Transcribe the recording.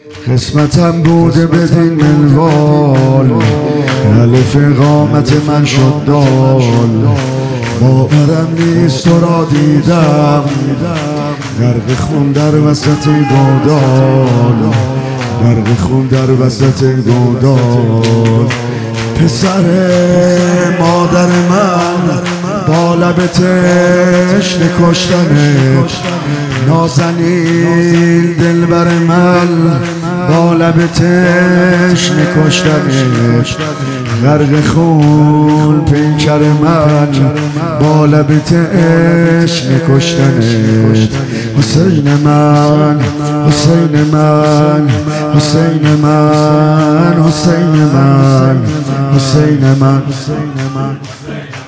قسمتم بوده بدین منوال، الف قامت من شد دال. باورم نیست تو را دیدم، غرق خون در وسط گودال، غرق خون در وسط گودال. پسر مادر من با لب تشنه کشتنت، نازنین دلبر من با لب تشنه کشتنت، غرق خون پیکر من با لب تشنه کشتنت. حسین من، حسین من، حسین من، حسین من، حسین من، حسین من.